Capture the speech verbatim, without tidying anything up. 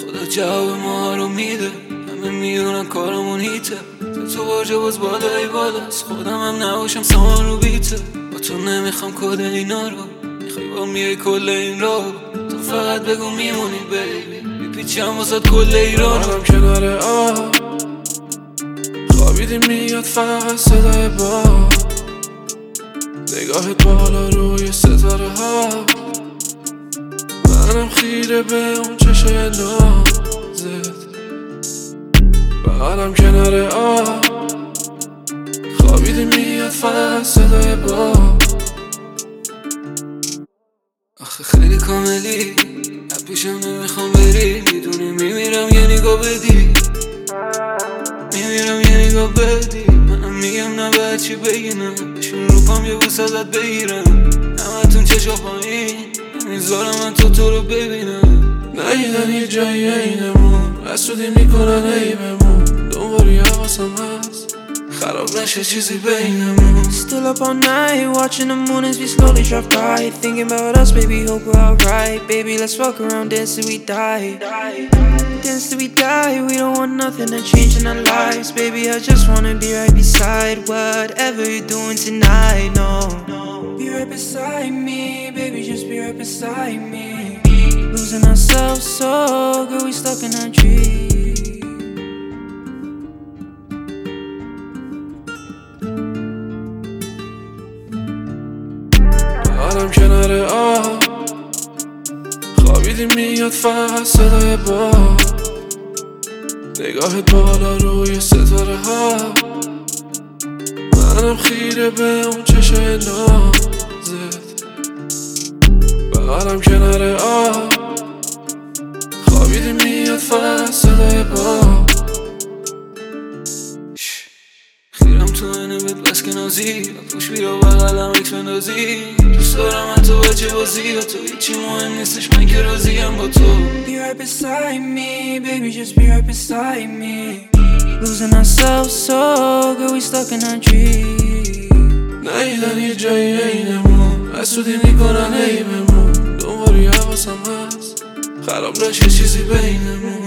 خدا جواب ما رو میده، همه میدونن کارمون هیته. تو باجه باز بالای بالاست، خودم هم نباشم سامان رو بیته. با تو نمیخوام کد اینا رو، میخوای با میای کل این را. تو فقط بگو میمونی بیبی، میپیچم واسد کل ایران. منم کنار آب خوابیدی میاد فقط صدای باد، نگاهت بالا روی ستاره ها. منم خیره به اون چشای نازت. منم کنار آب خوابیدی میاد فقط صدای باد. آخه خیلی کاملی، از پیشم نمیخوام بری. میدونی میمیرم یه نگاه بدی، میمیرم یه نگاه بدی. منم میگم نه باید چی بگینم، بشین رو پام یه بوس ازت بگیرم. همتون چشا پایین نمیذارم من تو تو رو ببینم. نیدن یه جایی اینمون، حسودی میکنن ای بمون. دنبالی حواسم هست خراب نشه چیزی بینمون. Still up all night, watching the moon as we slowly drive by. Thinking about us, baby, hope we're alright. Baby, let's fuck around, dance till we die. Dance till we die, we don't want nothing to change in our lives. Baby, I just wanna be right beside whatever you're doing tonight, no. Be right beside me, baby, just be right beside me. Losing ourselves so good, we stuck in our dreams. منم کنار آب خوابیدی میاد فقط صدای باد، نگاهت بالا روی ستاره ها. منم خیره به اون چشای نازت. منم کنار آب خوابیدی میاد فقط صدای باد. خیرم تو اینه بهت بس که نازی، پوش بیا بغلم اکس بندازی. دوست دارم من تو بچه بازی، و تو هیچی مهم نیستش من که راضیم با تو. Be right beside me, baby, just be right beside me. Losing ourselves so good, we stuck in our dreams. نیدن یه جایی اینمون، حسودی میکنن ای بمون. دنبالی حواسم هست خراب نشه چیزی بینمون.